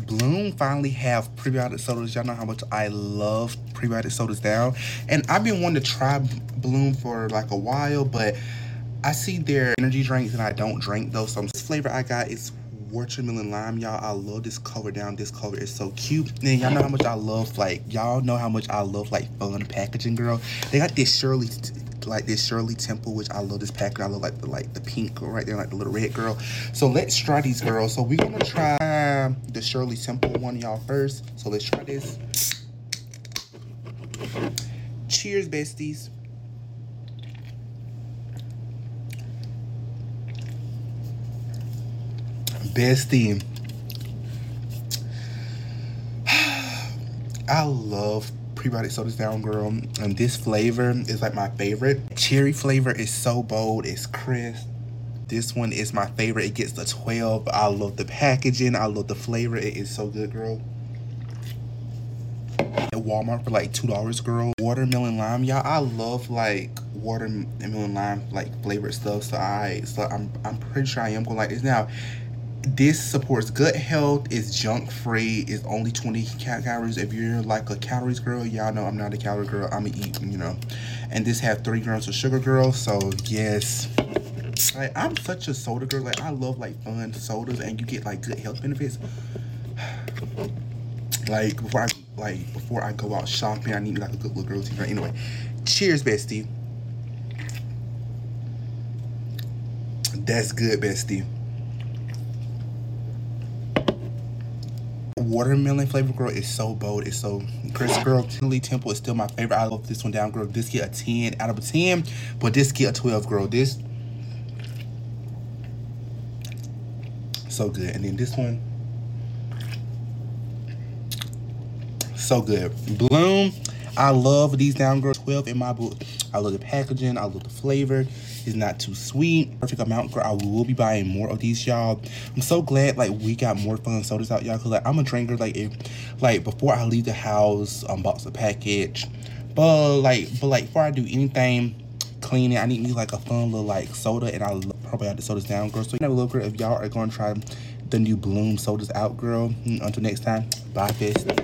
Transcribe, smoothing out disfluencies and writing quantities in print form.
Bloom finally have prebiotic sodas. Y'all know how much I love prebiotic sodas down. And I've been wanting to try Bloom for like a while, but I see their energy drinks and I don't drink those. So this flavor I got is watermelon lime, y'all. I love this color down. This color is so cute. And y'all know how much I love, like, y'all know how much I love, like, fun packaging, girl. They got this Shirley Temple, which I love this package. I love like the pink girl right there, like the little red girl. So let's try these, girls. So we're gonna try the Shirley Temple one, y'all, first. So let's try this. Cheers, besties. Bestie, I love prebiotic sodas down, girl, and this flavor is like my favorite. Cherry flavor is so bold, it's crisp. This one is my favorite. It gets the 12. I love the packaging, I love the flavor. It is so good, girl. At Walmart for like $2, girl. Watermelon lime, y'all. I love like watermelon lime like flavored stuff, so I'm pretty sure I am gonna like this. Now, this supports gut health, it's junk free, it's only 20 calories. If you're like a calories girl, y'all know I'm not a calorie girl. I'm gonna eat, you know. And this have 3 grams of sugar, girl. So yes, like, I'm such a soda girl. Like, I love like fun sodas, and you get like good health benefits. Like before I go out shopping, I need like a good little girl tea. Right? Anyway, cheers, bestie. That's good, bestie. Watermelon flavor, girl, is so bold, it's so crisp, girl. Shirley Temple is still my favorite. I love this one down, girl. This get a 10 out of a 10, but this get a 12, girl. This so good. And then this one, so good. Bloom, I love these down, girl. 12 in my book. I love the packaging, I love the flavor. It's not too sweet. Perfect amount, girl. I will be buying more of these, y'all. I'm so glad like we got more fun sodas out, y'all, because like I'm a drinker. Like before I leave the house, unbox a package, but before I do anything cleaning, I need me like a fun little like soda. And I love probiotic sodas down, girl. So you know, little girl, if y'all are gonna try the new Bloom sodas out, girl. Until next time, bye, bestie.